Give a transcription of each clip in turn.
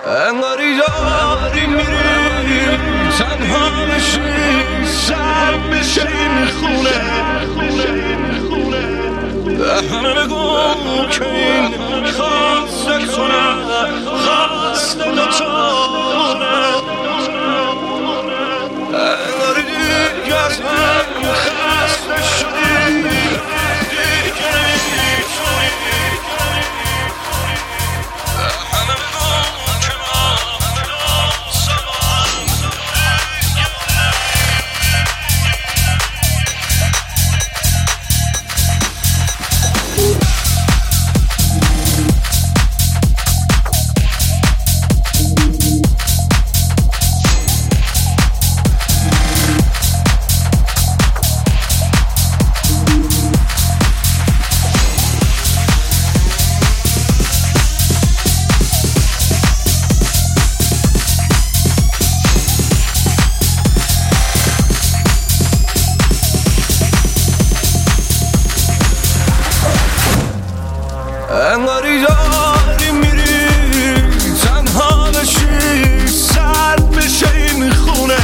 انگاری داریم میریم تنها بشیم سر بشه این خونه همه بگو که این خواست تو نه خواست دوتامونه انگاری دیگه از هم خسته شدیم دیگه نمیتونیم همه بگو که ما انگاری داری میری تنها بشی سر بشه این خونه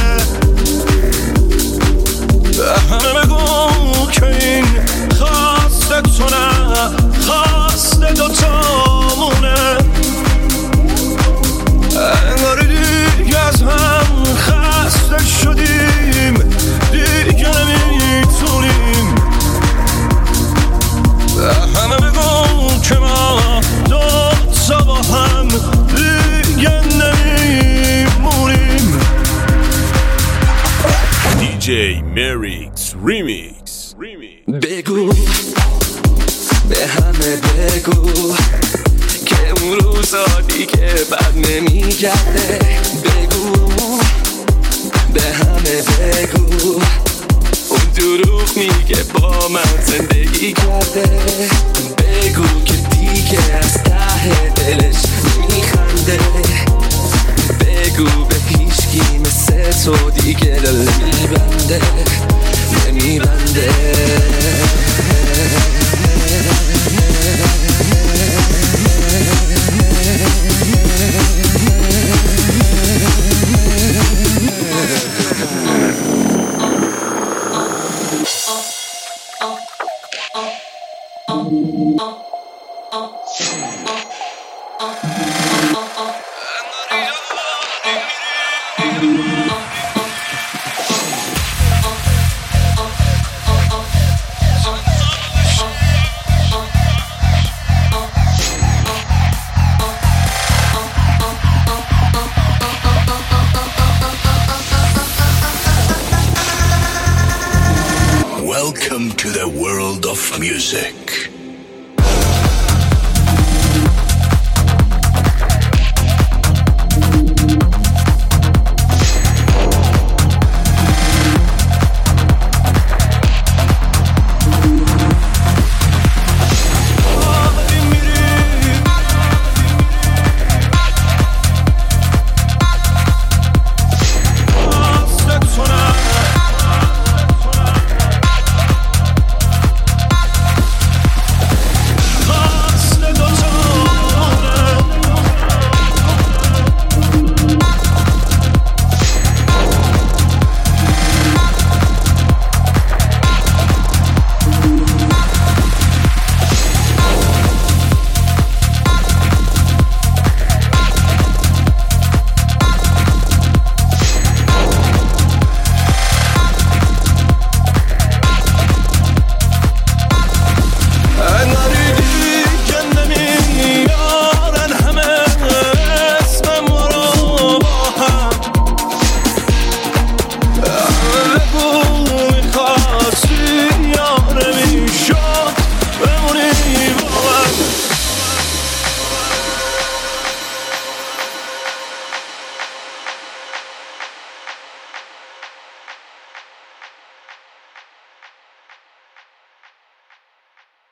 همه بگو که این خواست تو نه خواست دوتامونه انگاری دیگه از هم خسته شدیم دیگه نمیتونیم همه بگو که ما دوتا با هم دیگه نمیمونیم. DJ Merix Remix. بگو به همه بگو که اون روزا دیگه بد نمیگرده بگو به همه بگو اون دروغ میگه با من زندگی کرده بگو که دیگه از ته دلش میخنده بگو به هیچکی مثل تو دیگه دل نمیبنده Welcome to the world of music.